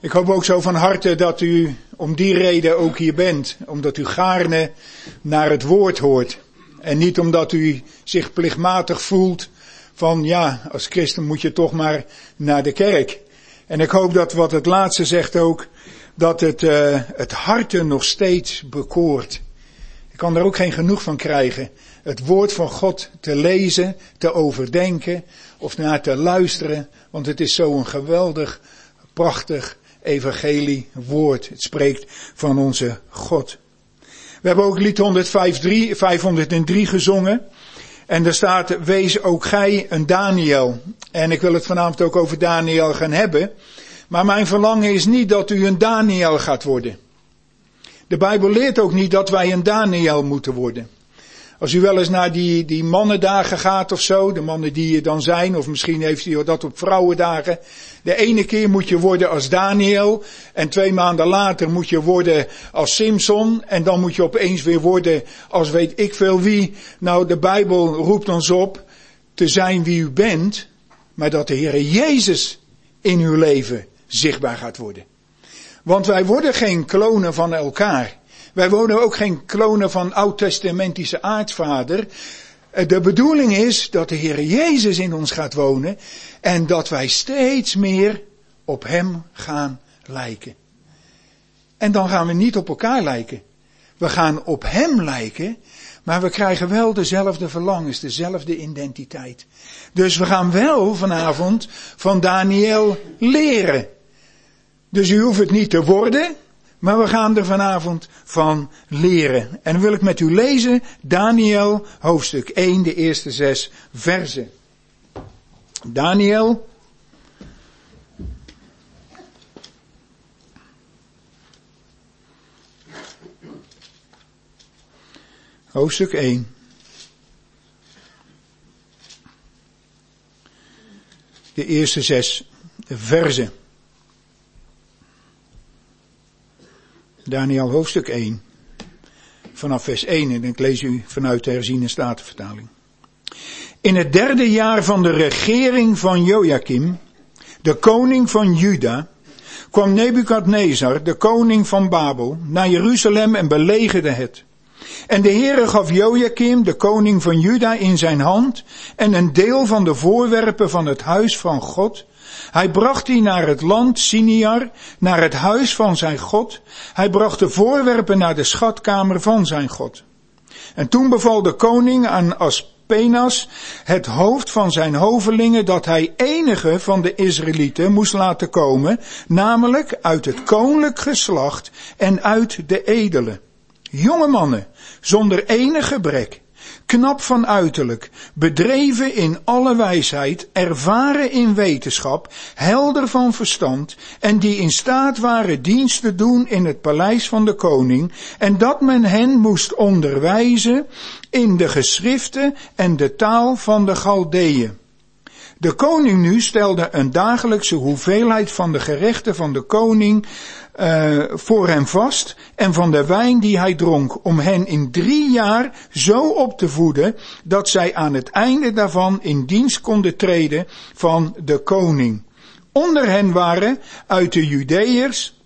Ik hoop ook zo van harte dat u om die reden ook hier bent. Omdat u gaarne naar het woord hoort. En niet omdat u zich plichtmatig voelt van ja, als christen moet je toch maar naar de kerk. En ik hoop dat wat het laatste zegt ook, dat het harte nog steeds bekoort. Ik kan er ook geen genoeg van krijgen. Het woord van God te lezen, te overdenken of naar te luisteren. Want het is zo'n geweldig, prachtig evangelie woord. Het spreekt van onze God. We hebben ook lied 503 gezongen. En daar staat, wees ook gij een Daniel. En ik wil het vanavond ook over Daniel gaan hebben. Maar mijn verlangen is niet dat u een Daniel gaat worden. De Bijbel leert ook niet dat wij een Daniel moeten worden. Als u wel eens naar die mannendagen gaat of zo, de mannen die er dan zijn, of misschien heeft u dat op vrouwendagen. De ene keer moet je worden als Daniel en 2 maanden later moet je worden als Simson en dan moet je opeens weer worden als weet ik veel wie. Nou, de Bijbel roept ons op te zijn wie u bent, maar dat de Heere Jezus in uw leven zichtbaar gaat worden. Want wij worden geen klonen van elkaar. Wij worden ook geen klonen van oud-testamentische aartsvader. De bedoeling is dat de Heer Jezus in ons gaat wonen en dat wij steeds meer op Hem gaan lijken. En dan gaan we niet op elkaar lijken. We gaan op Hem lijken, maar we krijgen wel dezelfde verlangens, dezelfde identiteit. Dus we gaan wel vanavond van Daniel leren. Dus u hoeft het niet te worden, maar we gaan er vanavond van leren. En dan wil ik met u lezen Daniel hoofdstuk 1, de eerste 6 versen. Daniel hoofdstuk 1. De eerste 6 versen. Daniel hoofdstuk 1, vanaf vers 1 en ik lees u vanuit de herziene statenvertaling. In het 3e jaar van de regering van Joachim, de koning van Juda, kwam Nebukadnezar, de koning van Babel, naar Jeruzalem en belegerde het. En de Heere gaf Joachim, de koning van Juda, in zijn hand en een deel van de voorwerpen van het huis van God. Hij bracht die naar het land Siniar, naar het huis van zijn God. Hij bracht de voorwerpen naar de schatkamer van zijn God. En toen beval de koning aan Aspenas, het hoofd van zijn hovelingen, dat hij enige van de Israëlieten moest laten komen, namelijk uit het koninklijk geslacht en uit de edelen. Jonge mannen, zonder enig gebrek, knap van uiterlijk, bedreven in alle wijsheid, ervaren in wetenschap, helder van verstand en die in staat waren dienst te doen in het paleis van de koning en dat men hen moest onderwijzen in de geschriften en de taal van de Galdeeën. De koning nu stelde een dagelijkse hoeveelheid van de gerechten van de koning voor hem vast en van de wijn die hij dronk, om hen in 3 jaar zo op te voeden dat zij aan het einde daarvan in dienst konden treden van de koning. Onder hen waren uit de Judeërs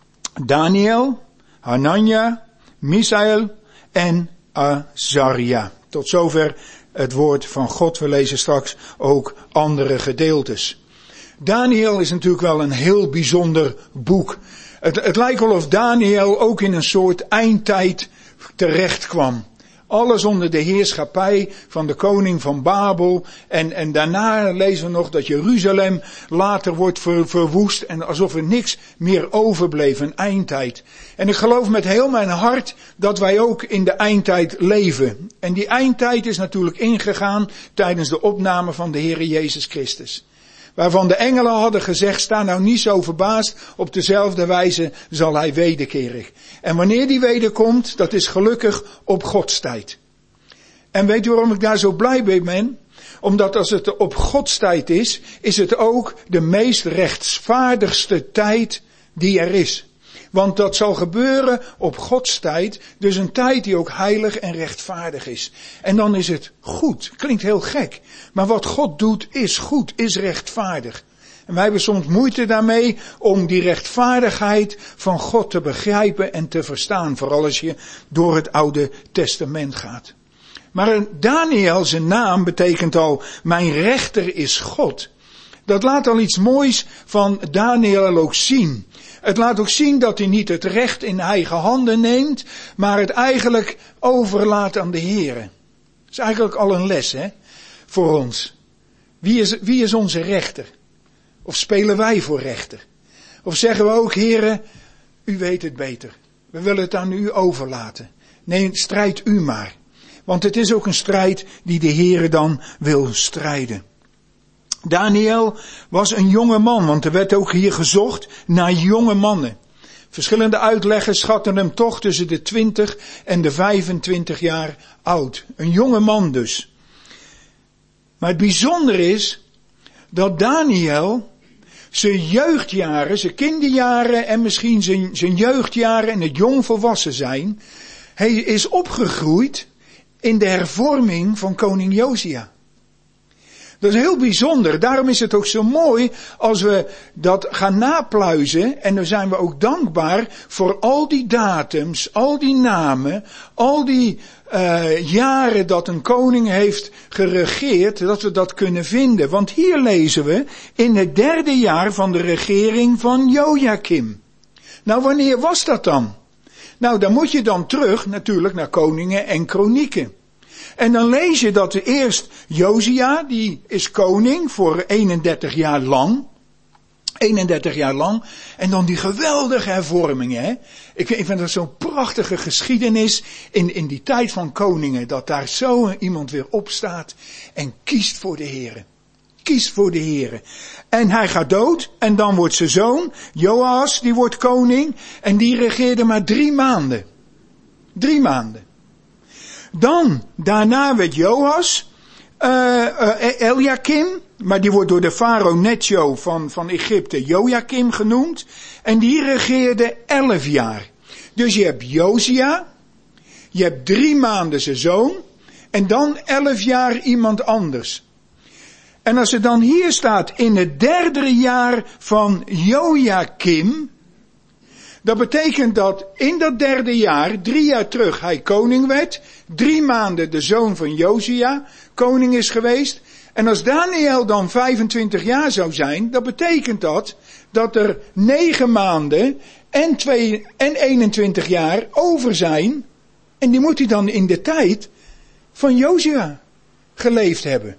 Daniel, Hanania, Misael en Azaria. Tot zover het woord van God. We lezen straks ook andere gedeeltes. Daniel is natuurlijk wel een heel bijzonder boek. Het lijkt wel of Daniel ook in een soort eindtijd terecht kwam. Alles onder de heerschappij van de koning van Babel. En daarna lezen we nog dat Jeruzalem later wordt verwoest. En alsof er niks meer overbleef, een eindtijd. En ik geloof met heel mijn hart dat wij ook in de eindtijd leven. En die eindtijd is natuurlijk ingegaan tijdens de opname van de Heere Jezus Christus. Waarvan de engelen hadden gezegd, sta nou niet zo verbaasd, op dezelfde wijze zal hij wederkeren. En wanneer die wederkomt, dat is gelukkig op Gods tijd. En weet u waarom ik daar zo blij mee ben? Omdat als het op Gods tijd is het ook de meest rechtvaardigste tijd die er is. Want dat zal gebeuren op Gods tijd, dus een tijd die ook heilig en rechtvaardig is. En dan is het goed. Klinkt heel gek. Maar wat God doet is goed, is rechtvaardig. En wij hebben soms moeite daarmee om die rechtvaardigheid van God te begrijpen en te verstaan. Vooral als je door het Oude Testament gaat. Maar Daniel, zijn naam betekent al, mijn rechter is God. Dat laat al iets moois van Daniel ook zien. Het laat ook zien dat hij niet het recht in eigen handen neemt, maar het eigenlijk overlaat aan de Heere. Dat is eigenlijk al een les, hè, voor ons. Wie is onze rechter? Of spelen wij voor rechter? Of zeggen we ook, Heere, u weet het beter. We willen het aan u overlaten. Nee, strijd u maar. Want het is ook een strijd die de Heere dan wil strijden. Daniel was een jonge man, want er werd ook hier gezocht naar jonge mannen. Verschillende uitleggers schatten hem toch tussen de 20 en de 25 jaar oud. Een jonge man dus. Maar het bijzondere is dat Daniel zijn jeugdjaren, zijn kinderjaren en misschien zijn jeugdjaren en het jongvolwassen zijn, hij is opgegroeid in de hervorming van koning Josia. Dat is heel bijzonder. Daarom is het ook zo mooi als we dat gaan napluizen. En dan zijn we ook dankbaar voor al die datums, al die namen, al die jaren dat een koning heeft geregeerd, dat we dat kunnen vinden. Want hier lezen we in het 3e jaar van de regering van Jojakim. Nou, wanneer was dat dan? Nou, dan moet je dan terug natuurlijk naar Koningen en Kronieken. En dan lees je dat eerst Josia, die is koning voor 31 jaar lang. 31 jaar lang. En dan die geweldige hervormingen. Hè? Ik vind dat zo'n prachtige geschiedenis in die tijd van koningen. Dat daar zo iemand weer opstaat en kiest voor de Here. Kiest voor de Here. En hij gaat dood. En dan wordt zijn zoon, Joas, die wordt koning. En die regeerde maar 3 maanden. 3 maanden. Dan, daarna werd Joas, Eliakim, maar die wordt door de farao Necho van Egypte Jojakim genoemd. En die regeerde 11 jaar. Dus je hebt Josia, je hebt 3 maanden zijn zoon, en dan 11 jaar iemand anders. En als er dan hier staat, in het 3e jaar van Jojakim, dat betekent dat in dat 3e jaar, 3 jaar terug, hij koning werd. 3 maanden de zoon van Josia koning is geweest. En als Daniel dan 25 jaar zou zijn, dat betekent dat er 9 maanden en 21 jaar over zijn. En die moet hij dan in de tijd van Josia geleefd hebben.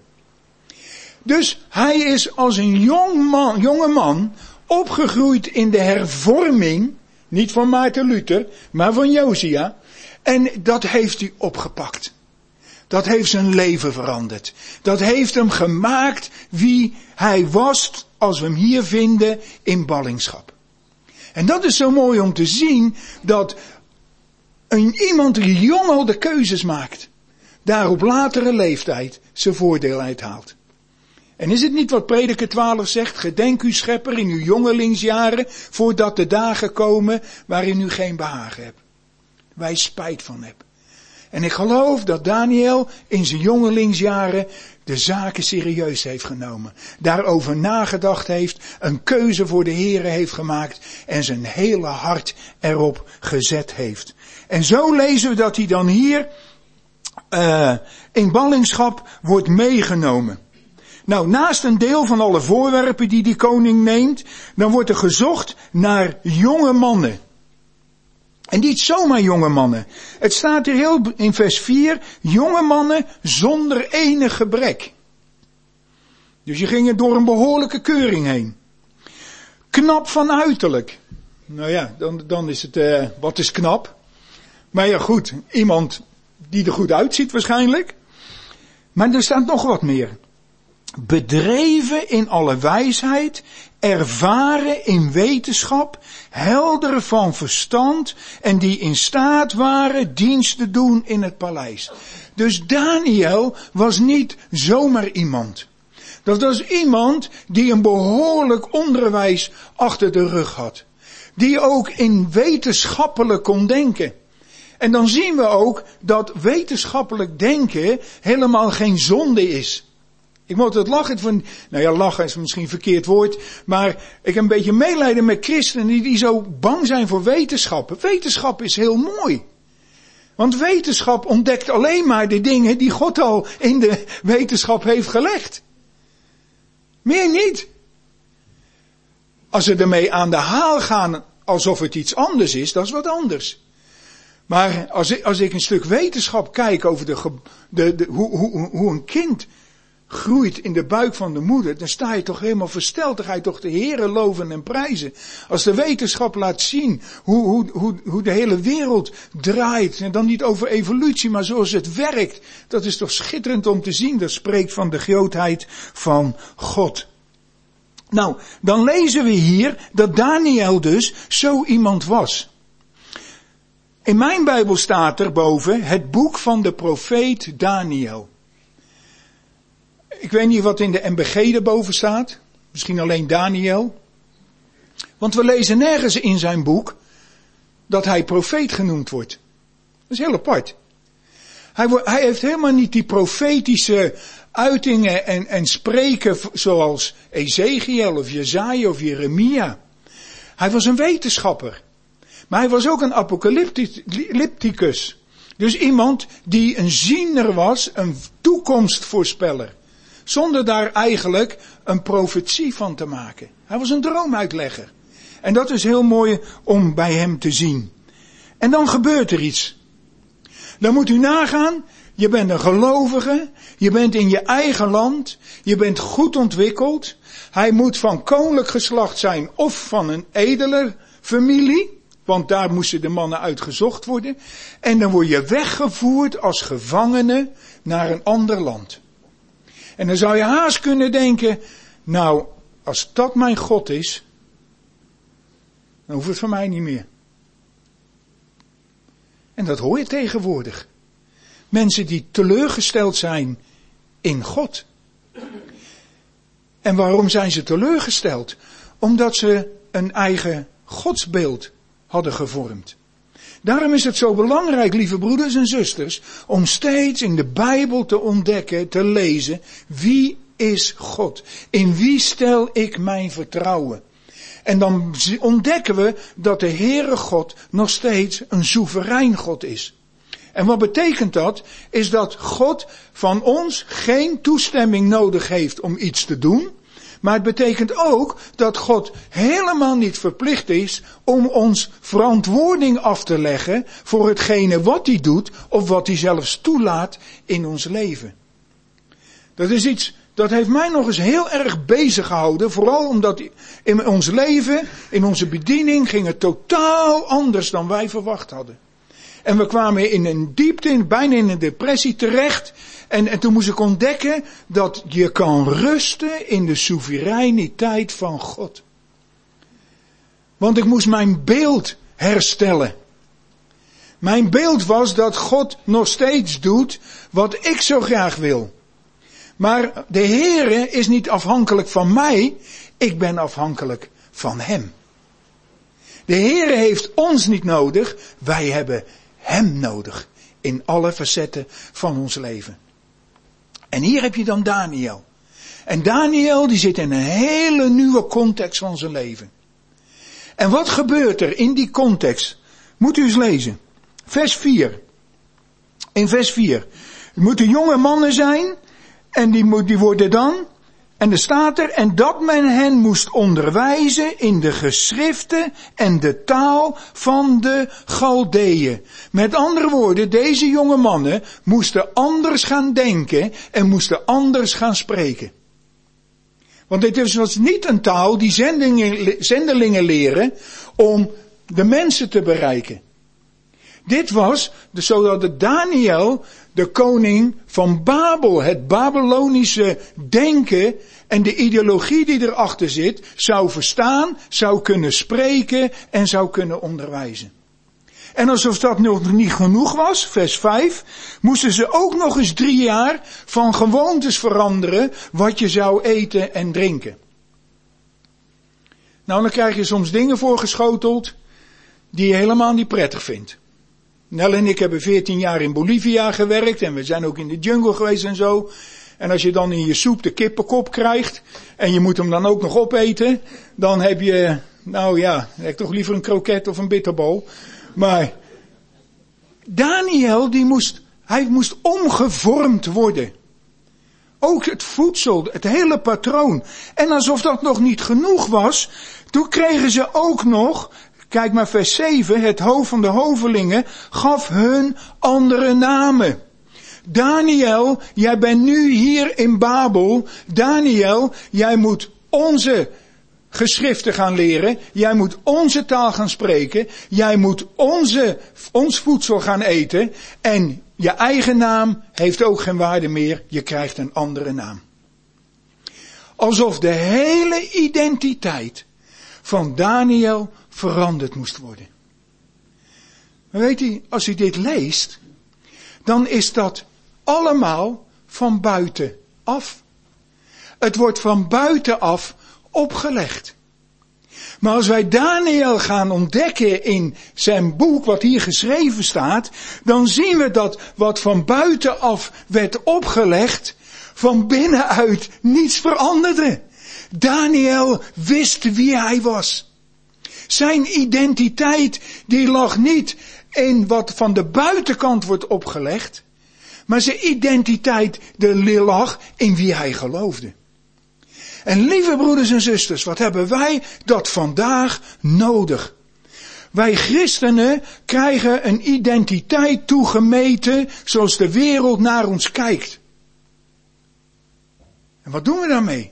Dus hij is als een jonge man opgegroeid in de hervorming. Niet van Maarten Luther, maar van Josia. En dat heeft hij opgepakt. Dat heeft zijn leven veranderd. Dat heeft hem gemaakt wie hij was als we hem hier vinden in ballingschap. En dat is zo mooi om te zien dat iemand die jong al de keuzes maakt. Daar op latere leeftijd zijn voordeel uithaalt. En is het niet wat Prediker 12 zegt? Gedenk uw schepper in uw jongelingsjaren, voordat de dagen komen waarin u geen behagen hebt. Waar je spijt van hebt. En ik geloof dat Daniel in zijn jongelingsjaren de zaken serieus heeft genomen. Daarover nagedacht heeft, een keuze voor de Here heeft gemaakt en zijn hele hart erop gezet heeft. En zo lezen we dat hij dan hier in ballingschap wordt meegenomen. Nou, naast een deel van alle voorwerpen die koning neemt, dan wordt er gezocht naar jonge mannen. En niet zomaar jonge mannen. Het staat hier in vers 4, jonge mannen zonder enig gebrek. Dus je ging er door een behoorlijke keuring heen. Knap van uiterlijk. Nou ja, dan is het, wat is knap? Maar ja goed, iemand die er goed uitziet waarschijnlijk. Maar er staat nog wat meer. Bedreven in alle wijsheid, ervaren in wetenschap, helder van verstand en die in staat waren dienst te doen in het paleis. Dus Daniel was niet zomaar iemand. Dat was iemand die een behoorlijk onderwijs achter de rug had. Die ook in wetenschappelijk kon denken. En dan zien we ook dat wetenschappelijk denken helemaal geen zonde is. Ik moet het lachen van, nou ja, lachen is misschien een verkeerd woord, maar ik heb een beetje medelijden met christenen die zo bang zijn voor wetenschap. Wetenschap is heel mooi. Want wetenschap ontdekt alleen maar de dingen die God al in de wetenschap heeft gelegd. Meer niet. Als ze ermee aan de haal gaan alsof het iets anders is, dat is wat anders. Maar als ik een stuk wetenschap kijk over hoe een kind groeit in de buik van de moeder, dan sta je toch helemaal versteld. Dan ga je toch de Heere loven en prijzen. Als de wetenschap laat zien hoe de hele wereld draait. En dan niet over evolutie, maar zoals het werkt. Dat is toch schitterend om te zien. Dat spreekt van de grootheid van God. Nou, dan lezen we hier dat Daniel dus zo iemand was. In mijn Bijbel staat er boven het boek van de profeet Daniel. Ik weet niet wat in de MBG erboven staat. Misschien alleen Daniel. Want we lezen nergens in zijn boek dat hij profeet genoemd wordt. Dat is heel apart. Hij heeft helemaal niet die profetische uitingen en spreken zoals Ezekiel of Jesaja of Jeremia. Hij was een wetenschapper. Maar hij was ook een apocalypticus. Dus iemand die een ziener was, een toekomstvoorspeller. Zonder daar eigenlijk een profetie van te maken. Hij was een droomuitlegger. En dat is heel mooi om bij hem te zien. En dan gebeurt er iets. Dan moet u nagaan, je bent een gelovige, je bent in je eigen land, je bent goed ontwikkeld. Hij moet van koninklijk geslacht zijn of van een edele familie. Want daar moesten de mannen uit gezocht worden. En dan word je weggevoerd als gevangene naar een ander land. En dan zou je haast kunnen denken, nou, als dat mijn God is, dan hoeft het van mij niet meer. En dat hoor je tegenwoordig. Mensen die teleurgesteld zijn in God. En waarom zijn ze teleurgesteld? Omdat ze een eigen godsbeeld hadden gevormd. Daarom is het zo belangrijk, lieve broeders en zusters, om steeds in de Bijbel te ontdekken, te lezen, wie is God? In wie stel ik mijn vertrouwen? En dan ontdekken we dat de Heere God nog steeds een soeverein God is. En wat betekent dat? Is dat God van ons geen toestemming nodig heeft om iets te doen. Maar het betekent ook dat God helemaal niet verplicht is om ons verantwoording af te leggen voor hetgene wat hij doet of wat hij zelfs toelaat in ons leven. Dat is iets, dat heeft mij nog eens heel erg bezig gehouden. Vooral omdat in ons leven, in onze bediening, ging het totaal anders dan wij verwacht hadden. En we kwamen in een diepte, bijna in een depressie terecht. En toen moest ik ontdekken dat je kan rusten in de soevereiniteit van God. Want ik moest mijn beeld herstellen. Mijn beeld was dat God nog steeds doet wat ik zo graag wil. Maar de Heere is niet afhankelijk van mij, ik ben afhankelijk van Hem. De Heere heeft ons niet nodig, wij hebben Hem nodig in alle facetten van ons leven. En hier heb je dan Daniel. En Daniel die zit in een hele nieuwe context van zijn leven. En wat gebeurt er in die context? Moet u eens lezen. Vers 4. In vers 4. Het moeten jonge mannen zijn. En die worden dan. En er staat er. En dat men hen moest onderwijzen in de geschriften en de taal van de Galdeeën. Met andere woorden, deze jonge mannen moesten anders gaan denken en moesten anders gaan spreken. Want dit was niet een taal die zendelingen leren om de mensen te bereiken. Dit was zodat de Daniel, de koning van Babel, het Babylonische denken en de ideologie die erachter zit, zou verstaan, zou kunnen spreken en zou kunnen onderwijzen. En alsof dat nog niet genoeg was, vers 5, moesten ze ook nog eens 3 jaar van gewoontes veranderen wat je zou eten en drinken. Nou, dan krijg je soms dingen voorgeschoteld die je helemaal niet prettig vindt. Nel en ik hebben 14 jaar in Bolivia gewerkt en we zijn ook in de jungle geweest en zo. En als je dan in je soep de kippenkop krijgt en je moet hem dan ook nog opeten, dan heb je, nou ja, heb ik toch liever een kroket of een bitterbal. Maar Daniel, hij moest omgevormd worden. Ook het voedsel, het hele patroon. En alsof dat nog niet genoeg was, toen kregen ze ook nog, kijk maar vers 7, het hoofd van de hovelingen gaf hun andere namen. Daniel, jij bent nu hier in Babel. Daniel, jij moet onze geschriften gaan leren. Jij moet onze taal gaan spreken. Jij moet ons voedsel gaan eten. En je eigen naam heeft ook geen waarde meer. Je krijgt een andere naam. Alsof de hele identiteit van Daniel veranderd moest worden. Maar weet u, als u dit leest, dan is dat allemaal van buitenaf. Het wordt van buitenaf opgelegd. Maar als wij Daniel gaan ontdekken in zijn boek, wat hier geschreven staat, dan zien we dat wat van buitenaf werd opgelegd, van binnenuit niets veranderde. Daniel wist wie hij was. Zijn identiteit, die lag niet in wat van de buitenkant wordt opgelegd, maar zijn identiteit, die lag in wie hij geloofde. En lieve broeders en zusters, wat hebben wij dat vandaag nodig? Wij christenen krijgen een identiteit toegemeten zoals de wereld naar ons kijkt. En wat doen we daarmee?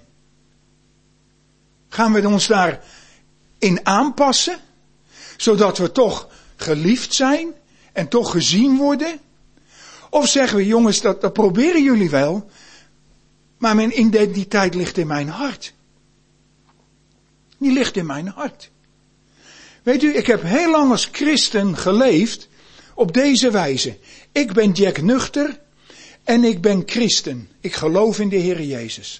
Gaan we ons daarin aanpassen, zodat we toch geliefd zijn en toch gezien worden? Of zeggen we, jongens, dat proberen jullie wel, maar mijn identiteit ligt in mijn hart. Die ligt in mijn hart. Weet u, ik heb heel lang als christen geleefd op deze wijze. Ik ben Jack Nuchter en ik ben christen. Ik geloof in de Heer Jezus.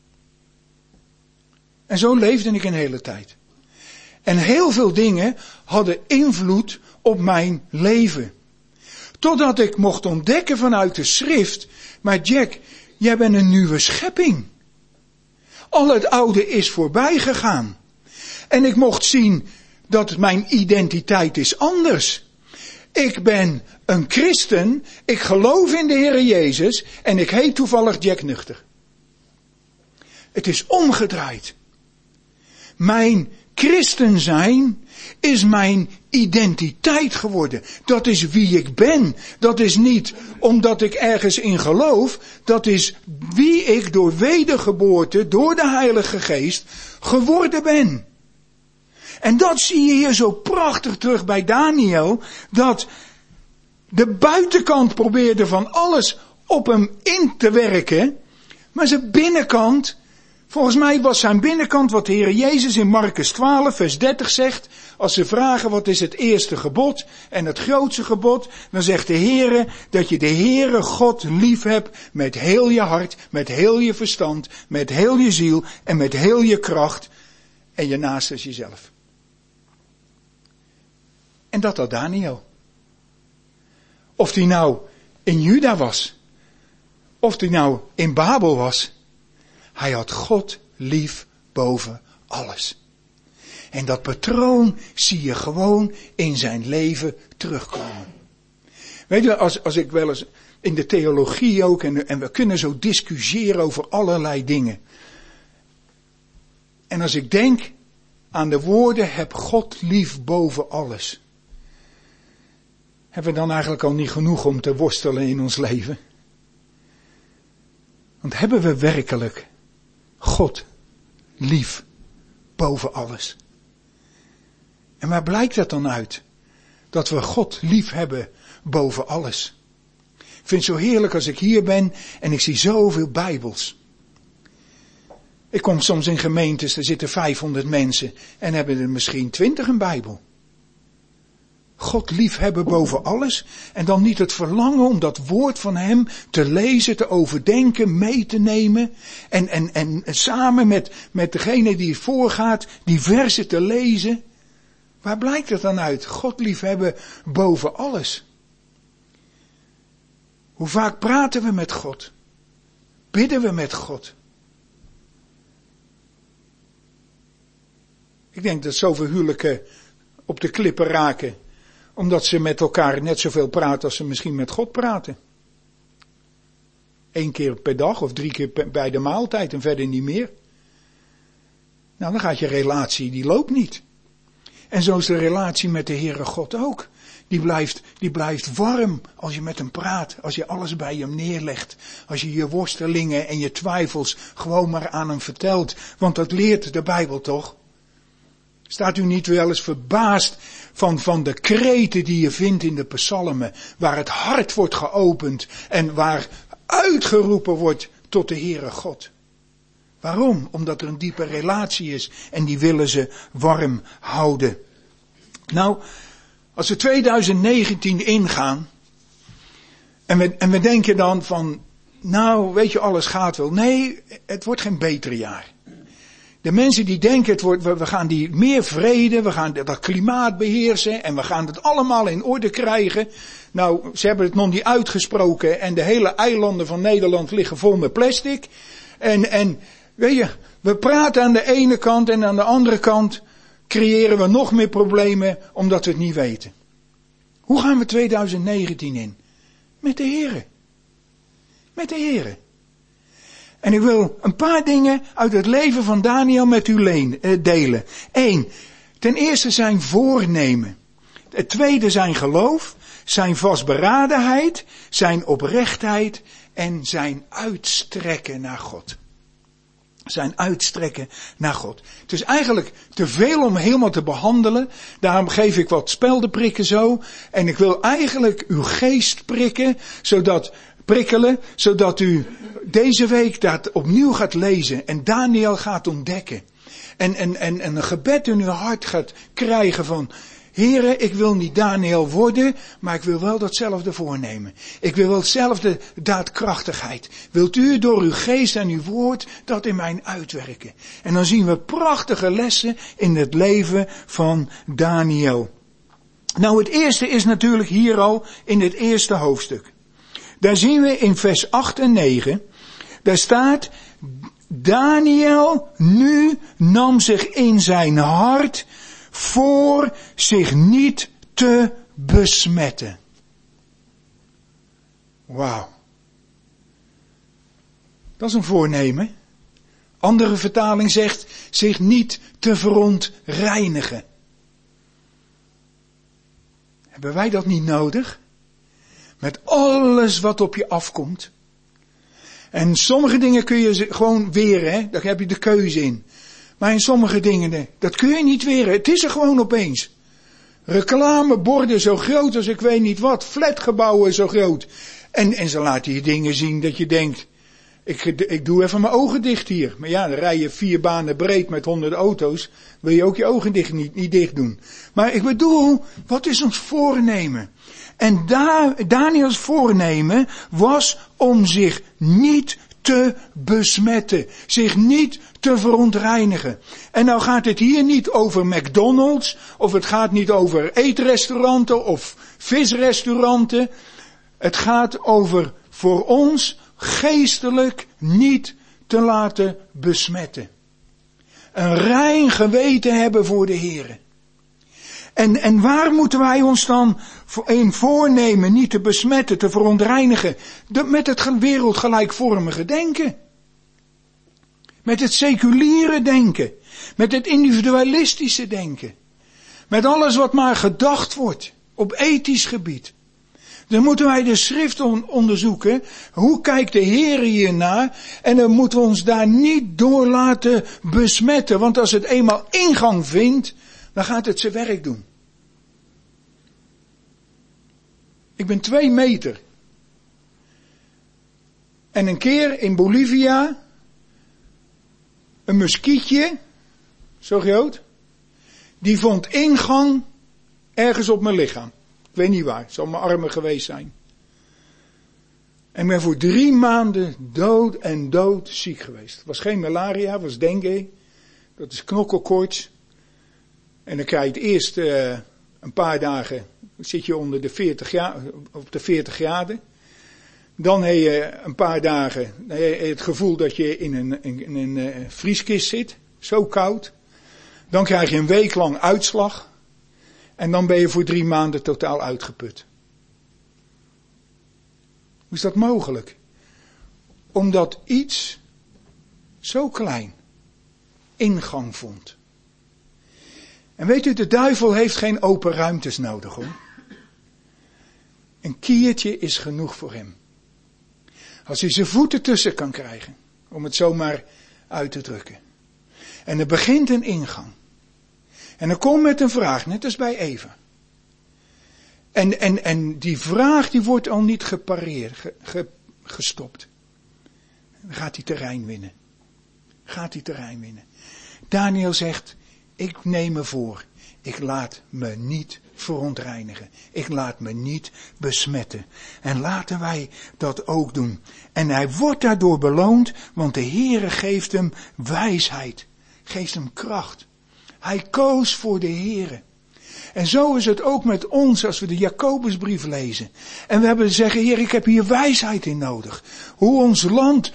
En zo leefde ik een hele tijd. En heel veel dingen hadden invloed op mijn leven. Totdat ik mocht ontdekken vanuit de schrift, maar Jack, jij bent een nieuwe schepping. Al het oude is voorbij gegaan. En ik mocht zien dat mijn identiteit is anders. Ik ben een christen, ik geloof in de Heer Jezus en ik heet toevallig Jack Nuchter. Het is omgedraaid. Mijn christen zijn is mijn identiteit geworden. Dat is wie ik ben. Dat is niet omdat ik ergens in geloof. Dat is wie ik door wedergeboorte, door de Heilige Geest, geworden ben. En dat zie je hier zo prachtig terug bij Daniel. Dat de buitenkant probeerde van alles op hem in te werken. Maar zijn binnenkant, volgens mij was zijn binnenkant wat de Heer Jezus in Marcus 12 vers 30 zegt. Als ze vragen wat is het eerste gebod en het grootste gebod. Dan zegt de Heer dat je de Heere God lief hebt met heel je hart, met heel je verstand, met heel je ziel en met heel je kracht. En je naaste is jezelf. En dat had Daniel. Of die nou in Juda was. Of die nou in Babel was. Hij had God lief boven alles. En dat patroon zie je gewoon in zijn leven terugkomen. Weet je, als ik wel eens in de theologie ook, en we kunnen zo discussiëren over allerlei dingen. En als ik denk aan de woorden, heb God lief boven alles. Hebben we dan eigenlijk al niet genoeg om te worstelen in ons leven? Want hebben we werkelijk God lief boven alles? En waar blijkt dat dan uit? Dat we God lief hebben boven alles. Ik vind het zo heerlijk als ik hier ben en ik zie zoveel Bijbels. Ik kom soms in gemeentes, er zitten 500 mensen en hebben er misschien 20 een Bijbel. God lief hebben boven alles en dan niet het verlangen om dat woord van hem te lezen, te overdenken, mee te nemen en samen met degene die voorgaat die versen te lezen. Waar blijkt het dan uit? God lief hebben boven alles. Hoe vaak praten we met God? bidden we met God? Ik denk dat zoveel huwelijken op de klippen raken, omdat ze met elkaar net zoveel praten als ze misschien met God praten. 1 keer per dag of 3 keer bij de maaltijd en verder niet meer. Nou, dan gaat je relatie, die loopt niet. En zo is de relatie met de Heere God ook. Die blijft warm als je met hem praat, als je alles bij hem neerlegt. Als je je worstelingen en je twijfels gewoon maar aan hem vertelt. Want dat leert de Bijbel toch? Staat u niet wel eens verbaasd van de kreten die je vindt in de psalmen, waar het hart wordt geopend en waar uitgeroepen wordt tot de Heere God. Waarom? Omdat er een diepe relatie is en die willen ze warm houden. Nou, als we 2019 ingaan en we denken dan van, nou weet je, alles gaat wel. Nee, het wordt geen beter jaar. De mensen die denken, we gaan die meer vrede, we gaan dat klimaat beheersen en we gaan het allemaal in orde krijgen. Nou, ze hebben het nog niet uitgesproken en de hele eilanden van Nederland liggen vol met plastic. En weet je, we praten aan de ene kant en aan de andere kant creëren we nog meer problemen omdat we het niet weten. Hoe gaan we 2019 in? Met de Heere. Met de Heere. En ik wil een paar dingen uit het leven van Daniel met u delen. 1. Ten eerste zijn voornemen. Het tweede zijn geloof, zijn vastberadenheid, zijn oprechtheid en zijn uitstrekken naar God. Zijn uitstrekken naar God. Het is eigenlijk te veel om helemaal te behandelen. Daarom geef ik wat speldenprikken zo. En ik wil eigenlijk uw geest prikkelen, zodat u deze week dat opnieuw gaat lezen en Daniel gaat ontdekken. En een gebed in uw hart gaat krijgen van, Heere, ik wil niet Daniel worden, maar ik wil wel datzelfde voornemen. Ik wil wel hetzelfde daadkrachtigheid. Wilt u door uw geest en uw woord dat in mij uitwerken? En dan zien we prachtige lessen in het leven van Daniel. Nou, het eerste is natuurlijk hier al in het eerste hoofdstuk. Daar zien we in vers 8 en 9, daar staat, Daniel nu nam zich in zijn hart voor zich niet te besmetten. Wauw. Dat is een voornemen. Andere vertaling zegt zich niet te verontreinigen. Hebben wij dat niet nodig? Met alles wat op je afkomt. En sommige dingen kun je gewoon weren, hè? Daar heb je de keuze in. Maar in sommige dingen, dat kun je niet weren. Het is er gewoon opeens. Reclameborden zo groot als ik weet niet wat. Flatgebouwen zo groot. En ze laten je dingen zien dat je denkt, ik doe even mijn ogen dicht hier. Maar ja, dan rij je 4 banen breed met 100 auto's. Wil je ook je ogen niet dicht doen. Maar ik bedoel, wat is ons voornemen? En Daniels voornemen was om zich niet te besmetten. Zich niet te verontreinigen. En nou gaat het hier niet over McDonald's. Of het gaat niet over eetrestauranten of visrestauranten. Het gaat over voor ons geestelijk niet te laten besmetten. Een rein geweten hebben voor de Heere. En waar moeten wij ons dan in voornemen niet te besmetten, te verontreinigen? Met het wereldgelijkvormige denken. Met het seculiere denken. Met het individualistische denken. Met alles wat maar gedacht wordt op ethisch gebied. Dan moeten wij de schrift onderzoeken. Hoe kijkt de Heer hier naar? En dan moeten we ons daar niet door laten besmetten. Want als het eenmaal ingang vindt, dan gaat het zijn werk doen. Ik ben 2 meter. En een keer in Bolivia, een muskietje, zo groot, die vond ingang ergens op mijn lichaam. Ik weet niet waar, het zal mijn armen geweest zijn. En ik ben voor 3 maanden dood ziek geweest. Het was geen malaria, het was dengue. Dat is knokkelkoorts. En dan krijg je het eerst een paar dagen, zit je onder de 40 graden. Dan heb je een paar dagen het gevoel dat je in een vrieskist zit. Zo koud. Dan krijg je een week lang uitslag. En dan ben je voor 3 maanden totaal uitgeput. Hoe is dat mogelijk? Omdat iets zo klein ingang vond. En weet u, de duivel heeft geen open ruimtes nodig hoor. Een kiertje is genoeg voor hem. Als hij zijn voeten tussen kan krijgen, om het zomaar uit te drukken. En er begint een ingang. En er komt met een vraag, net als bij Eva. En die vraag die wordt al niet gepareerd, gestopt. Dan gaat hij terrein winnen. Daniel zegt, ik neem me voor, ik laat me niet verontreinigen. Ik laat me niet besmetten. En laten wij dat ook doen. En hij wordt daardoor beloond, want de Heere geeft hem wijsheid. Geeft hem kracht. Hij koos voor de Heere. En zo is het ook met ons als we de Jacobusbrief lezen. En we hebben te zeggen, Heer, ik heb hier wijsheid in nodig. Hoe ons land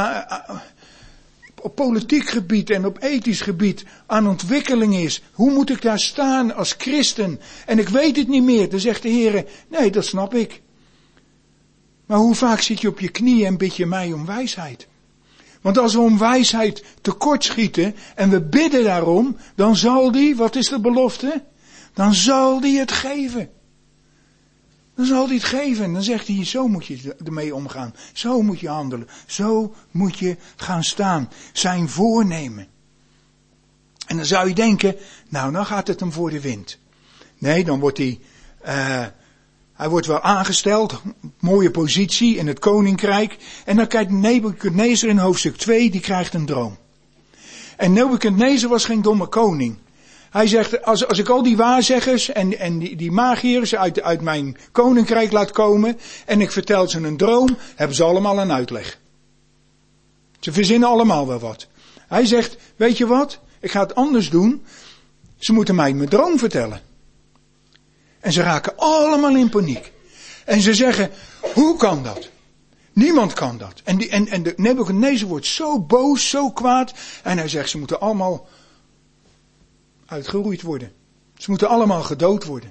op politiek gebied en op ethisch gebied aan ontwikkeling is. Hoe moet ik daar staan als christen? En ik weet het niet meer. Dan zegt de Heer, nee, dat snap ik. Maar hoe vaak zit je op je knieën en bid je mij om wijsheid? Want als we om wijsheid tekortschieten en we bidden daarom, dan zal die, wat is de belofte? Dan zal die het geven. Dan zal hij het geven. Dan zegt hij, zo moet je ermee omgaan. Zo moet je handelen. Zo moet je gaan staan. Zijn voornemen. En dan zou je denken, nou, dan gaat het hem voor de wind. Nee, dan wordt hij wordt wel aangesteld. Mooie positie in het koninkrijk. En dan kijkt Nebukadnezar in hoofdstuk 2, die krijgt een droom. En Nebukadnezar was geen domme koning. Hij zegt, als ik al die waarzeggers en die magiërs uit mijn koninkrijk laat komen en ik vertel ze een droom, hebben ze allemaal een uitleg. Ze verzinnen allemaal wel wat. Hij zegt, weet je wat, ik ga het anders doen. Ze moeten mij mijn droom vertellen. En ze raken allemaal in paniek. En ze zeggen, hoe kan dat? Niemand kan dat. En de Nebukadnezar wordt zo boos, zo kwaad. En hij zegt, ze moeten allemaal uitgeroeid worden. Ze moeten allemaal gedood worden.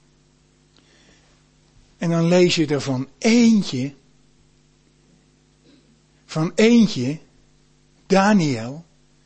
En dan lees je er van eentje, Daniel,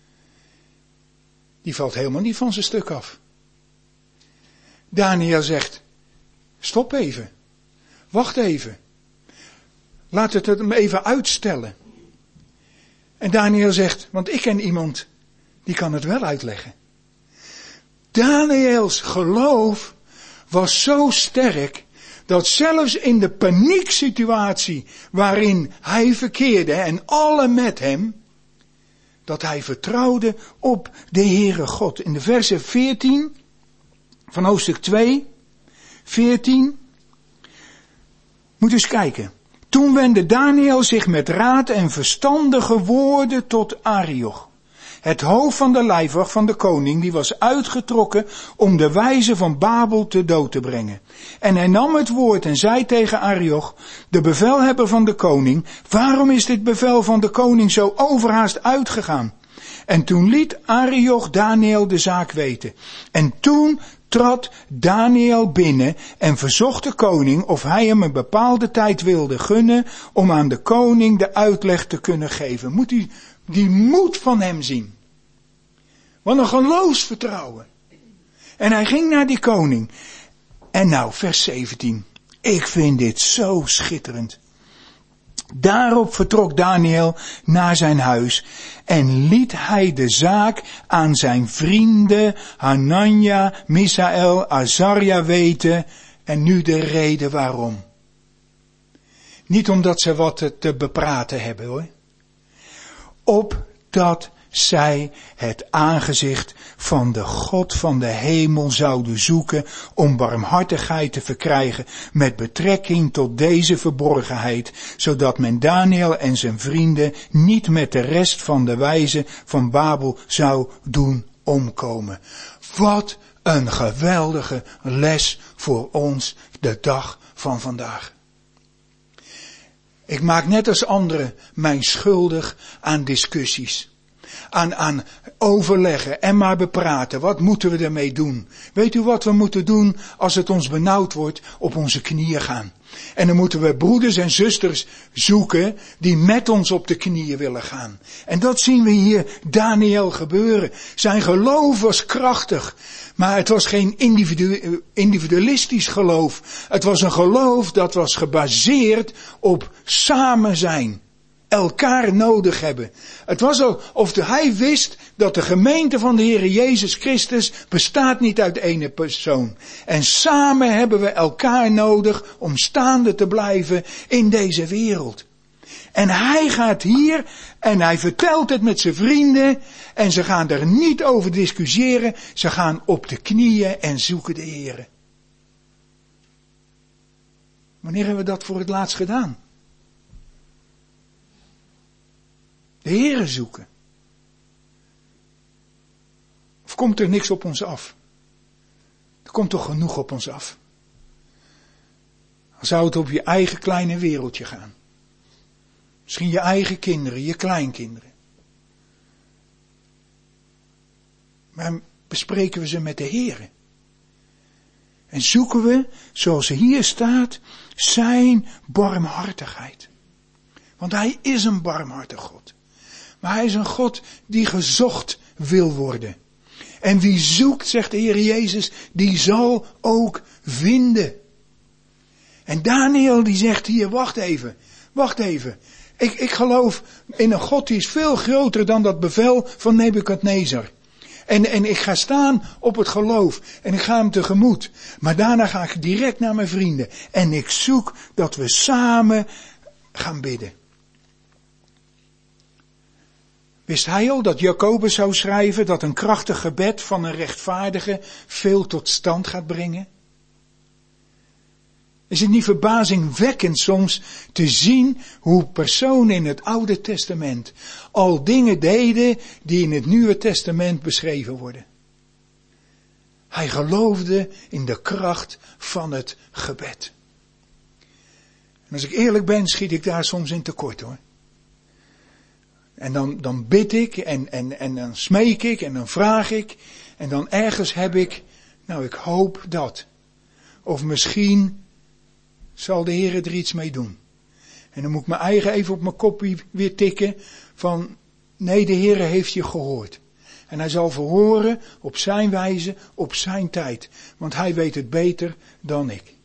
die valt helemaal niet van zijn stuk af. Daniel zegt, stop even, wacht even, laat het hem even uitstellen. En Daniel zegt, want ik ken iemand die kan het wel uitleggen. Daniels geloof was zo sterk dat zelfs in de panieksituatie waarin hij verkeerde en alle met hem, dat hij vertrouwde op de Heere God. In de verse 14 van hoofdstuk 2, 14, moet eens kijken. Toen wendde Daniel zich met raad en verstandige woorden tot Arioch, het hoofd van de lijfwacht van de koning, die was uitgetrokken om de wijzen van Babel te dood te brengen. En hij nam het woord en zei tegen Arioch, de bevelhebber van de koning, waarom is dit bevel van de koning zo overhaast uitgegaan? En toen liet Arioch Daniel de zaak weten. En toen trad Daniel binnen en verzocht de koning of hij hem een bepaalde tijd wilde gunnen om aan de koning de uitleg te kunnen geven. Moet u die moed van hem zien. Wat een geloofsvertrouwen. En hij ging naar die koning. En nou, vers 17. Ik vind dit zo schitterend. Daarop vertrok Daniel naar zijn huis en liet hij de zaak aan zijn vrienden Hanania, Misaël, Azaria weten. En nu de reden waarom. Niet omdat ze wat te bepraten hebben hoor. Opdat zij het aangezicht van de God van de hemel zouden zoeken om barmhartigheid te verkrijgen met betrekking tot deze verborgenheid, zodat men Daniel en zijn vrienden niet met de rest van de wijzen van Babel zou doen omkomen. Wat een geweldige les voor ons de dag van vandaag. Ik maak net als anderen mij schuldig aan discussies. Aan overleggen en maar bepraten. Wat moeten we ermee doen? Weet u wat we moeten doen als het ons benauwd wordt? Op onze knieën gaan. En dan moeten we broeders en zusters zoeken die met ons op de knieën willen gaan. En dat zien we hier Daniel gebeuren. Zijn geloof was krachtig. Maar het was geen individualistisch geloof. Het was een geloof dat was gebaseerd op samen zijn. Elkaar nodig hebben. Het was of hij wist dat de gemeente van de Heer Jezus Christus bestaat niet uit ene persoon. En samen hebben we elkaar nodig om staande te blijven in deze wereld. En hij gaat hier en hij vertelt het met zijn vrienden en ze gaan er niet over discussiëren. Ze gaan op de knieën en zoeken de Heer. Wanneer hebben we dat voor het laatst gedaan? De Heere zoeken. Of komt er niks op ons af? Er komt toch genoeg op ons af? Dan zou het op je eigen kleine wereldje gaan. Misschien je eigen kinderen, je kleinkinderen. Maar bespreken we ze met de Heere? En zoeken we, zoals hier staat, zijn barmhartigheid. Want hij is een barmhartig God. Maar hij is een God die gezocht wil worden. En wie zoekt, zegt de Heer Jezus, die zal ook vinden. En Daniel die zegt hier, wacht even. Ik geloof in een God die is veel groter dan dat bevel van Nebukadnezar. En ik ga staan op het geloof. En ik ga hem tegemoet. Maar daarna ga ik direct naar mijn vrienden. En ik zoek dat we samen gaan bidden. Wist hij al dat Jacobus zou schrijven dat een krachtig gebed van een rechtvaardige veel tot stand gaat brengen? Is het niet verbazingwekkend soms te zien hoe personen in het Oude Testament al dingen deden die in het Nieuwe Testament beschreven worden? Hij geloofde in de kracht van het gebed. En als ik eerlijk ben, schiet ik daar soms in tekort hoor. En dan bid ik en dan smeek ik en dan vraag ik. En dan ergens heb ik, ik hoop dat. Of misschien zal de Heer er iets mee doen. En dan moet ik mijn eigen even op mijn kopje weer tikken van, nee, de Heer heeft je gehoord. En hij zal verhoren op zijn wijze, op zijn tijd. Want hij weet het beter dan ik.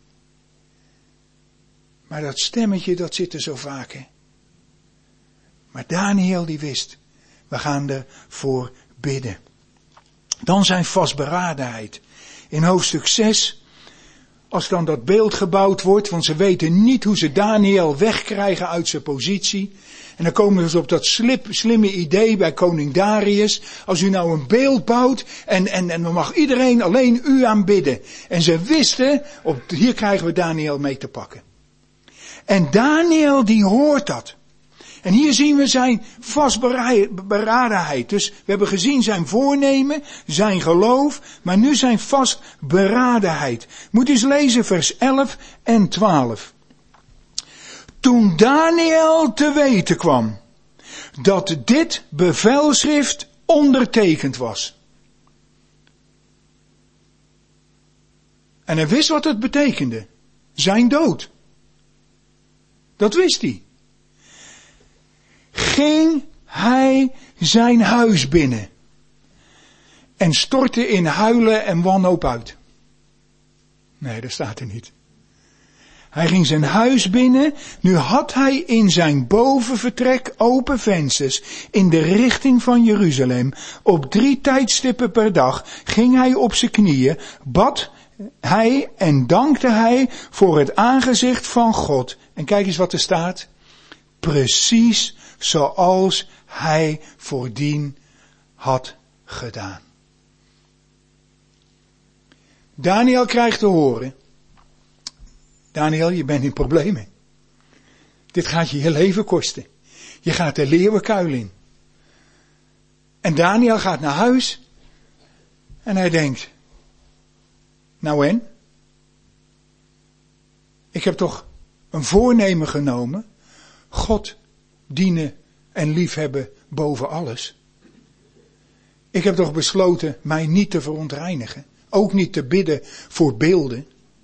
Maar dat stemmetje, dat zit er zo vaak, hè. Maar Daniel die wist, we gaan ervoor bidden. Dan zijn vastberadenheid. In hoofdstuk 6, als dan dat beeld gebouwd wordt, want ze weten niet hoe ze Daniel wegkrijgen uit zijn positie. En dan komen ze op dat slimme idee bij koning Darius. Als u nou een beeld bouwt en dan mag iedereen alleen u aanbidden. En ze wisten, hier krijgen we Daniel mee te pakken. En Daniel die hoort dat. En hier zien we zijn vastberadenheid. Dus we hebben gezien zijn voornemen, zijn geloof, maar nu zijn vastberadenheid. Moet eens lezen vers 11 en 12. Toen Daniel te weten kwam dat dit bevelschrift ondertekend was. En hij wist wat het betekende. Zijn dood. Dat wist hij. Ging hij zijn huis binnen en stortte in huilen en wanhoop uit. Nee, dat staat er niet. Hij ging zijn huis binnen, nu had hij in zijn bovenvertrek open vensters in de richting van Jeruzalem. Op 3 tijdstippen per dag ging hij op zijn knieën, bad hij en dankte hij voor het aangezicht van God. En kijk eens wat er staat. Precies zoals hij voordien had gedaan. Daniel krijgt te horen. Daniel, je bent in problemen. Dit gaat je leven kosten. Je gaat de leeuwenkuil in. En Daniel gaat naar huis. En hij denkt. Nou en? Ik heb toch een voornemen genomen God dienen en liefhebben boven alles. Ik heb toch besloten mij niet te verontreinigen. Ook niet te bidden voor beelden.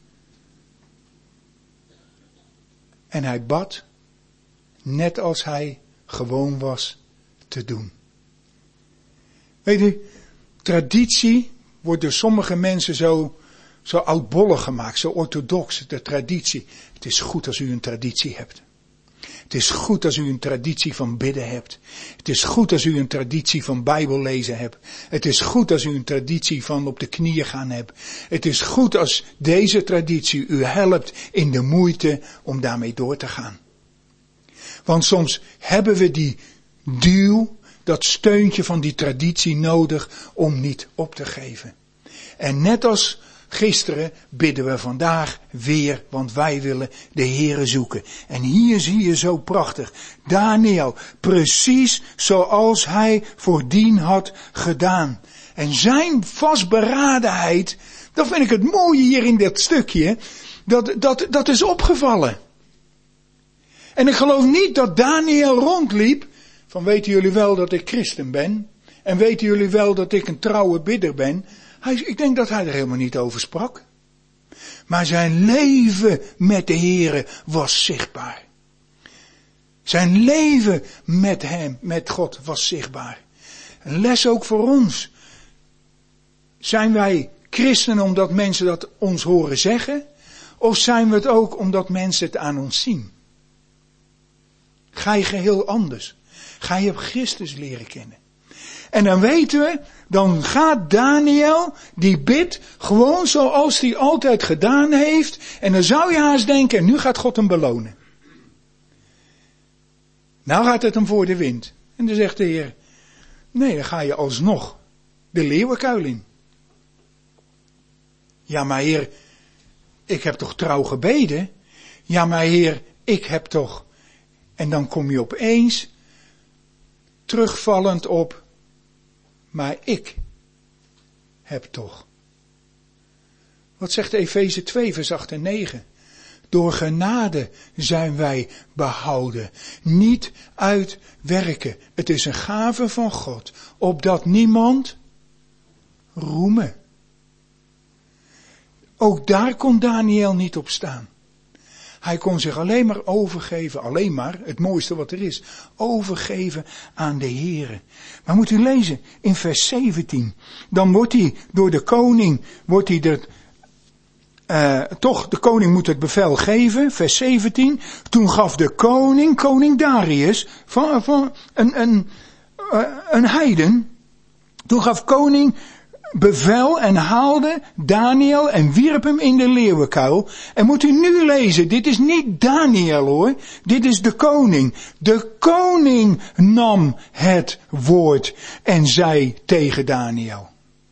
En hij bad net als hij gewoon was te doen. Weet u, traditie wordt door sommige mensen zo oudbollig gemaakt, zo orthodox, de traditie. Het is goed als u een traditie hebt. Het is goed als u een traditie van bidden hebt. Het is goed als u een traditie van Bijbel lezen hebt. Het is goed als u een traditie van op de knieën gaan hebt. Het is goed als deze traditie u helpt in de moeite om daarmee door te gaan. Want soms hebben we die duw, dat steuntje van die traditie nodig om niet op te geven. En net als gisteren bidden we vandaag weer, want wij willen de Here zoeken. En hier zie je zo prachtig, Daniel, precies zoals hij voordien had gedaan. En zijn vastberadenheid, dat vind ik het mooie hier in dit stukje, dat is opgevallen. En ik geloof niet dat Daniel rondliep, van weten jullie wel dat ik christen ben? En weten jullie wel dat ik een trouwe bidder ben? Ik denk dat hij er helemaal niet over sprak. Maar zijn leven met de Here was zichtbaar. Zijn leven met hem, met God, was zichtbaar. Een les ook voor ons. Zijn wij christenen omdat mensen dat ons horen zeggen? Of zijn we het ook omdat mensen het aan ons zien? Ga je geheel anders. Ga je op Christus leren kennen. En dan weten we, dan gaat Daniel, die bidt, gewoon zoals hij altijd gedaan heeft. En dan zou je haast denken, nu gaat God hem belonen. Nou gaat het hem voor de wind. En dan zegt de Heer, nee, dan ga je alsnog de leeuwenkuil in. Ja, maar Heer, ik heb toch trouw gebeden? Ja, maar Heer, ik heb toch... En dan kom je opeens terugvallend op, maar ik heb toch. Wat zegt Efeze 2 vers 8 en 9? Door genade zijn wij behouden, niet uit werken. Het is een gave van God, opdat niemand roemen. Ook daar kon Daniel niet op staan. Hij kon zich alleen maar overgeven, het mooiste wat er is, overgeven aan de Here. Maar moet u lezen, in vers 17, dan wordt hij door de koning, de koning moet het bevel geven, vers 17. Toen gaf de koning Darius, van een heiden, toen gaf koning bevel en haalde Daniel en wierp hem in de leeuwenkuil. En moet u nu lezen, dit is niet Daniel hoor, dit is de koning. De koning nam het woord en zei tegen Daniel: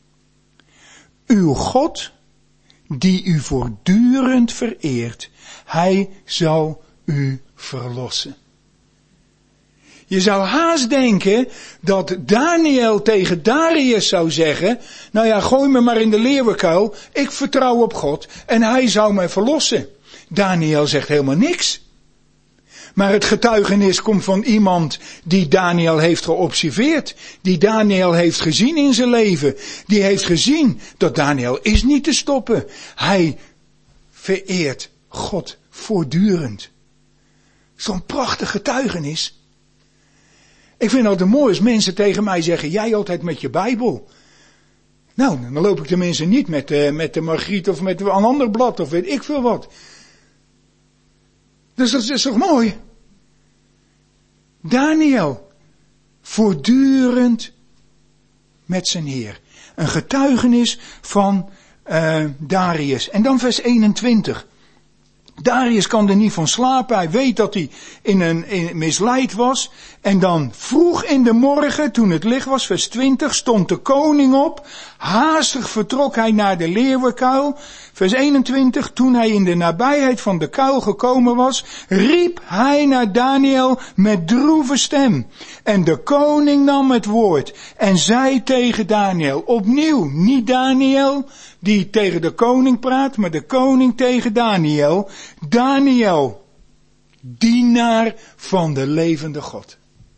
uw God, die u voortdurend vereert, hij zal u verlossen. Je zou haast denken dat Daniel tegen Darius zou zeggen, nou ja, gooi me maar in de leeuwenkuil, ik vertrouw op God en hij zou mij verlossen. Daniel zegt helemaal niks. Maar het getuigenis komt van iemand die Daniel heeft geobserveerd, die Daniel heeft gezien in zijn leven, die heeft gezien dat Daniel is niet te stoppen. Hij vereert God voortdurend. Zo'n prachtig getuigenis. Ik vind het altijd mooi als mensen tegen mij zeggen, jij altijd met je Bijbel. Nou, dan loop ik tenminste niet met de Margriet of met een ander blad of weet ik veel wat. Dus dat is toch mooi? Daniel, voortdurend met zijn Heer. Een getuigenis van Darius. En dan vers 21. Darius kan er niet van slapen. Hij weet dat hij in misleid was. En dan vroeg in de morgen, toen het licht was, vers 20, stond de koning op. Haastig vertrok hij naar de leeuwenkuil. Vers 21, toen hij in de nabijheid van de kuil gekomen was, riep hij naar Daniel met droeve stem. En de koning nam het woord en zei tegen Daniel, opnieuw, niet Daniel die tegen de koning praat, maar de koning tegen Daniel. Daniel, dienaar van de levende God.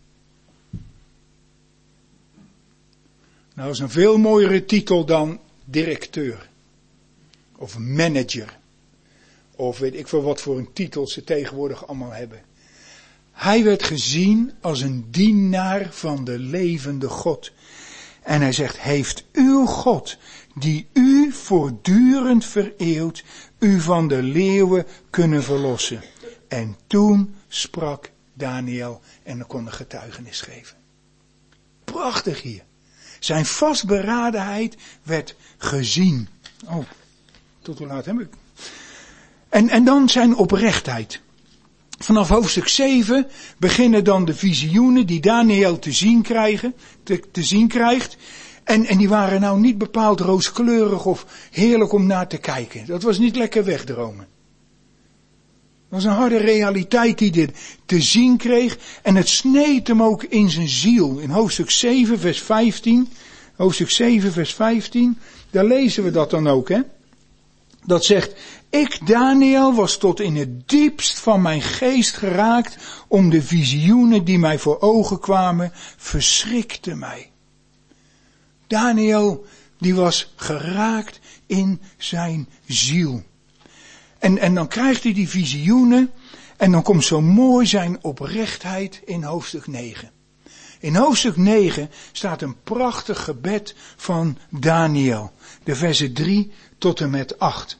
Nou, dat is een veel mooiere titel dan directeur. Of manager. Of weet ik veel wat voor een titel ze tegenwoordig allemaal hebben. Hij werd gezien als een dienaar van de levende God. En hij zegt, heeft uw God, die u voortdurend vereeuwt, u van de leeuwen kunnen verlossen? En toen sprak Daniel en dan kon een getuigenis geven. Prachtig hier. Zijn vastberadenheid werd gezien. Oh, tot hoe laat heb ik? En dan zijn oprechtheid. Vanaf hoofdstuk 7 beginnen dan de visioenen die Daniel te zien krijgt. En die waren nou niet bepaald rooskleurig of heerlijk om naar te kijken. Dat was niet lekker wegdromen. Dat was een harde realiteit die hij te zien kreeg. En het sneed hem ook in zijn ziel. In hoofdstuk 7 vers 15. Hoofdstuk 7 vers 15. Daar lezen we dat dan ook, hè. Dat zegt, ik Daniel was tot in het diepst van mijn geest geraakt om de visioenen die mij voor ogen kwamen, verschrikte mij. Daniel, die was geraakt in zijn ziel. En dan krijgt hij die visioenen en dan komt zo mooi zijn oprechtheid in hoofdstuk 9. In hoofdstuk 9 staat een prachtig gebed van Daniel. De versen 3 tot en met 8.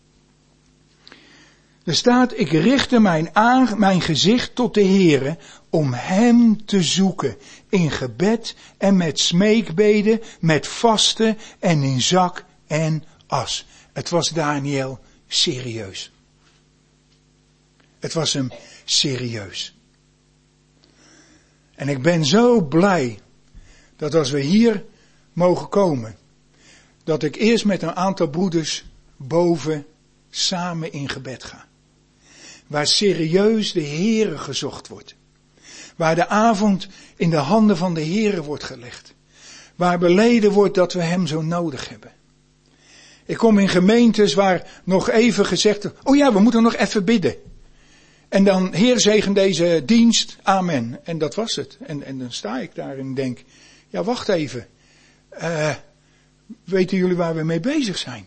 Er staat, ik richtte mijn gezicht tot de Heere om hem te zoeken. In gebed en met smeekbeden, met vasten en in zak en as. Het was Daniel serieus. Het was hem serieus. En ik ben zo blij dat als we hier mogen komen, dat ik eerst met een aantal broeders boven samen in gebed ga. Waar serieus de Heere gezocht wordt. Waar de avond in de handen van de Heere wordt gelegd. Waar beleden wordt dat we hem zo nodig hebben. Ik kom in gemeentes waar nog even gezegd wordt, oh ja, we moeten nog even bidden. En dan, Heer zegen deze dienst, amen. En dat was het. En dan sta ik daar en denk, ja wacht even. Weten jullie waar we mee bezig zijn?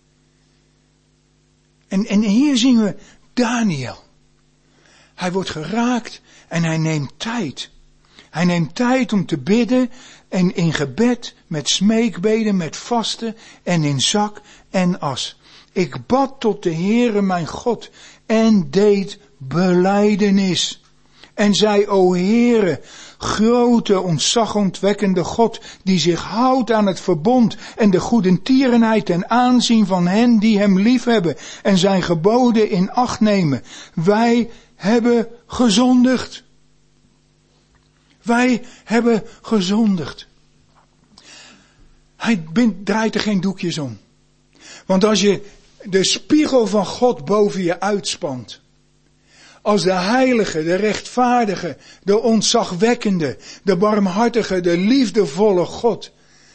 En hier zien we Daniel. Hij wordt geraakt en hij neemt tijd. Hij neemt tijd om te bidden en in gebed, met smeekbeden, met vasten en in zak en as. Ik bad tot de Heere mijn God en deed belijdenis. En zei, o Heere, grote, ontzagwekkende God, die zich houdt aan het verbond en de goedertierenheid ten aanzien van hen die hem liefhebben en zijn geboden in acht nemen. Wij hebben gezondigd. Wij hebben gezondigd. Hij draait er geen doekjes om. Want als je de spiegel van God boven je uitspant, als de heilige, de rechtvaardige, de ontzagwekkende, de barmhartige, de liefdevolle God.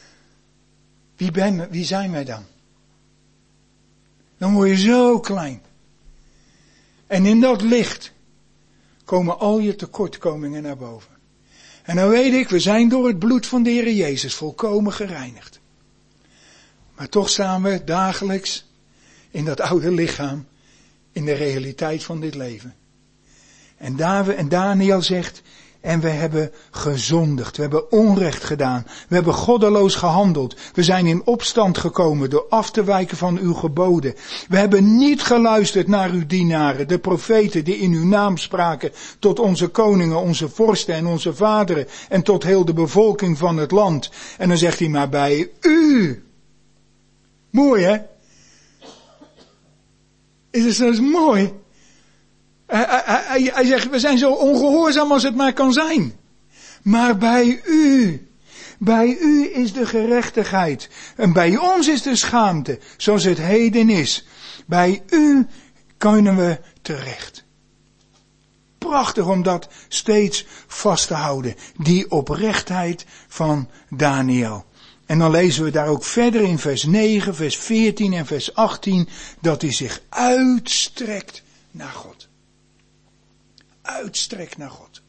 Wie zijn wij dan? Dan word je zo klein. En in dat licht komen al je tekortkomingen naar boven. En dan weet ik, we zijn door het bloed van de Heer Jezus volkomen gereinigd. Maar toch staan we dagelijks in dat oude lichaam, in de realiteit van dit leven. En Daniel zegt, en we hebben gezondigd, we hebben onrecht gedaan, we hebben goddeloos gehandeld, we zijn in opstand gekomen door af te wijken van uw geboden. We hebben niet geluisterd naar uw dienaren, de profeten die in uw naam spraken, tot onze koningen, onze vorsten en onze vaderen en tot heel de bevolking van het land. En dan zegt hij maar bij u. Mooi hè? Is het mooi? Hij zegt, we zijn zo ongehoorzaam als het maar kan zijn. Maar bij u is de gerechtigheid. En bij ons is de schaamte, zoals het heden is. Bij u kunnen we terecht. Prachtig om dat steeds vast te houden. Die oprechtheid van Daniel. En dan lezen we daar ook verder in vers 9, vers 14 en vers 18, dat hij zich uitstrekt naar God. uitstrekt naar God.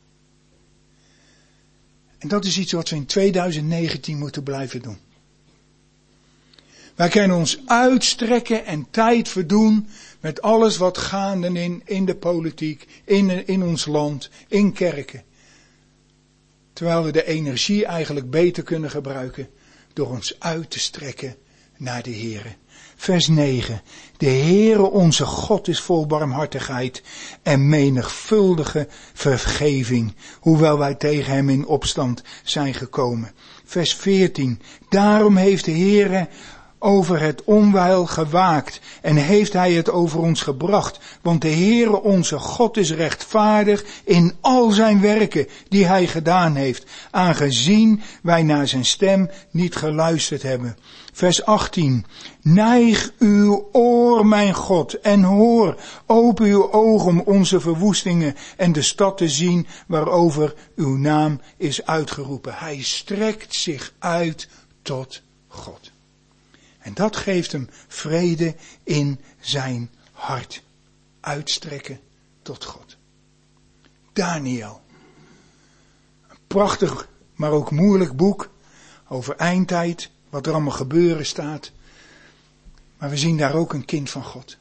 En dat is iets wat we in 2019 moeten blijven doen. Wij kunnen ons uitstrekken en tijd verdoen met alles wat gaande in de politiek, in ons land, in kerken. Terwijl we de energie eigenlijk beter kunnen gebruiken door ons uit te strekken naar de Heere. Vers 9. De Heere onze God is vol barmhartigheid en menigvuldige vergeving, hoewel wij tegen hem in opstand zijn gekomen. Vers 14. Daarom heeft de Heere over het onheil gewaakt en heeft hij het over ons gebracht. Want de Heere onze God is rechtvaardig in al zijn werken die hij gedaan heeft, aangezien wij naar zijn stem niet geluisterd hebben. Vers 18. Neig uw oor, mijn God, en hoor. Open uw ogen om onze verwoestingen en de stad te zien waarover uw naam is uitgeroepen. Hij strekt zich uit tot God. En dat geeft hem vrede in zijn hart. Uitstrekken tot God. Daniel. Een prachtig, maar ook moeilijk boek over eindtijd. Wat er allemaal gebeuren staat. Maar we zien daar ook een kind van God.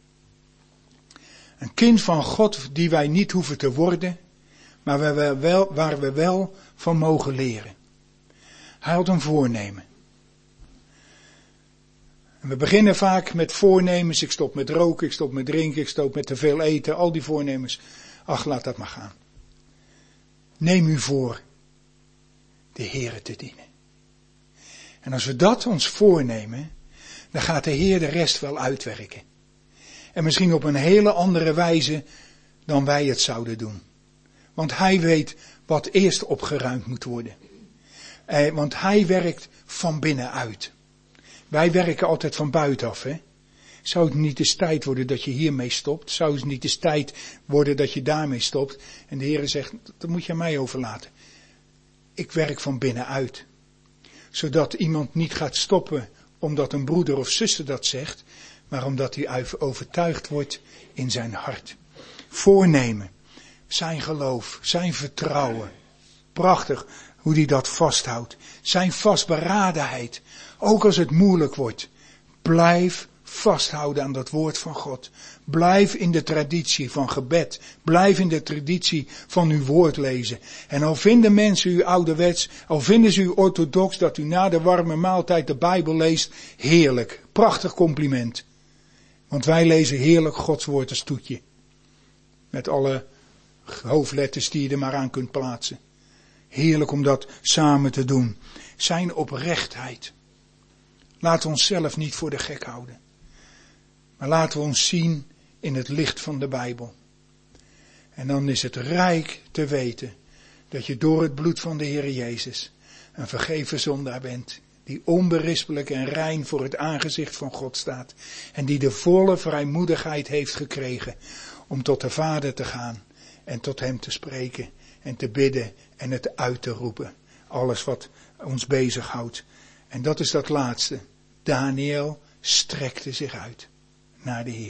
Een kind van God die wij niet hoeven te worden. Maar waar we wel van mogen leren. Hij had een voornemen. En we beginnen vaak met voornemens. Ik stop met roken, ik stop met drinken, ik stop met te veel eten. Al die voornemens. Ach, laat dat maar gaan. Neem u voor de Heere te dienen. En als we dat ons voornemen, dan gaat de Heer de rest wel uitwerken. En misschien op een hele andere wijze dan wij het zouden doen. Want hij weet wat eerst opgeruimd moet worden. Want hij werkt van binnenuit. Wij werken altijd van buitenaf, hè. Zou het niet eens tijd worden dat je hiermee stopt? Zou het niet eens tijd worden dat je daarmee stopt? En de Heer zegt, dat moet je aan mij overlaten. Ik werk van binnenuit. Zodat iemand niet gaat stoppen omdat een broeder of zuster dat zegt, maar omdat hij overtuigd wordt in zijn hart. Voornemen, zijn geloof, zijn vertrouwen. Prachtig hoe hij dat vasthoudt. Zijn vastberadenheid. Ook als het moeilijk wordt. Blijf vasthouden aan dat woord van God. Blijf in de traditie van gebed. Blijf in de traditie van uw woord lezen. En al vinden mensen u ouderwets, al vinden ze u orthodox dat u na de warme maaltijd de Bijbel leest. Heerlijk. Prachtig compliment. Want wij lezen heerlijk Gods woord als toetje. Met alle hoofdletters die je er maar aan kunt plaatsen. Heerlijk om dat samen te doen. Zijn oprechtheid. Laten we onszelf niet voor de gek houden. Maar laten we ons zien in het licht van de Bijbel. En dan is het rijk te weten dat je door het bloed van de Heer Jezus een vergeven zondaar bent. Die onberispelijk en rein voor het aangezicht van God staat. En die de volle vrijmoedigheid heeft gekregen om tot de Vader te gaan. En tot hem te spreken en te bidden en het uit te roepen. Alles wat ons bezighoudt. En dat is dat laatste. Daniel strekte zich uit naar de Heer.